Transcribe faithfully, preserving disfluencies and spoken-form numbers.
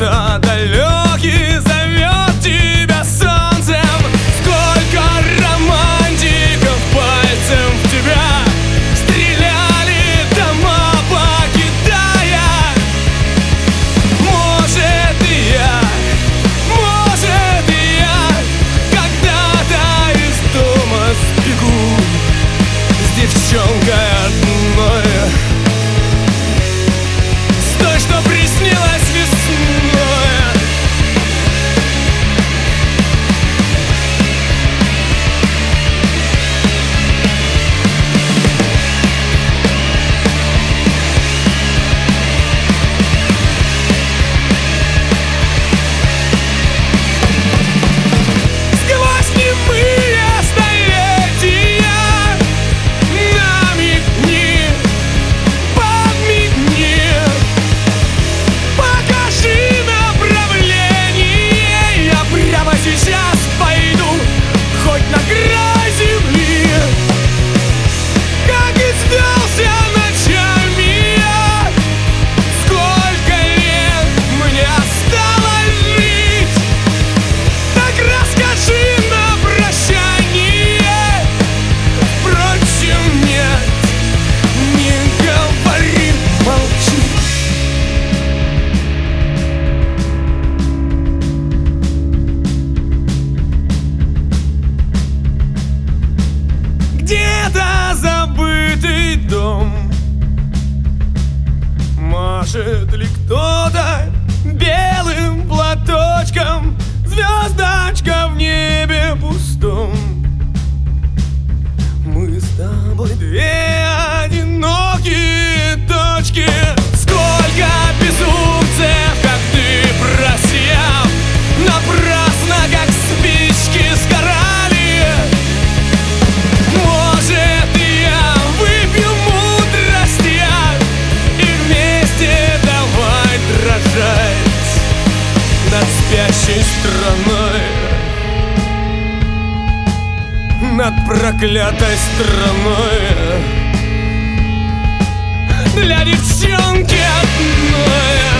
Кто-то далекий зовет тебя солнцем. Сколько романтиков пальцем в тебя стреляли, дома покидая. Может и я, может и я когда-то из дома сбегу с девчонкой одной, с той, что приснилась весной. Сквозь немые столетия намигни, подмигни, покажи направление. Я прямо сейчас пойду хоть на край земли, как и сдался ночами я. Сколько лет мне осталось жить, так расскажи на прощание. Впрочем, нет, не говори, молчи. Где-то забытый дом, машет ли кто-то белым платочком, звездочка в небе пустом. Мы с тобой две одинокие точки. Сколько безумцев, как ты, просияв, напрасно, как спички, сгорали. Может и я выпью мудрости и вместе давай дрожать над спящей страной, над проклятой страной, для девчонки одной.